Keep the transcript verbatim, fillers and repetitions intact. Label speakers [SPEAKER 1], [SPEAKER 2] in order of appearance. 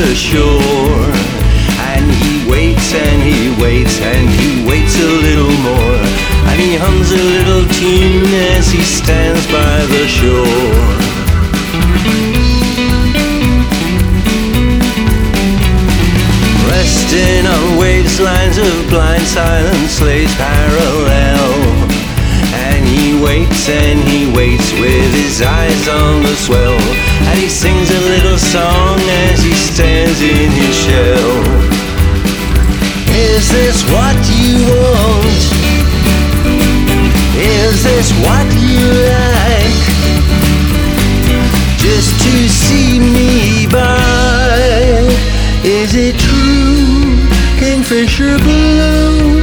[SPEAKER 1] the shore. And he waits and he waits and he waits a little more. And he hums a little tune as he stands by the shore. Resting on waves, lines of blind silence lays parallel. And he waits and he waits with his eyes on the swell. And he sings a little song as he stands in his shell. Is this what you want? Is this what you like? Just to see me by? Is it true, Kingfisher Blue?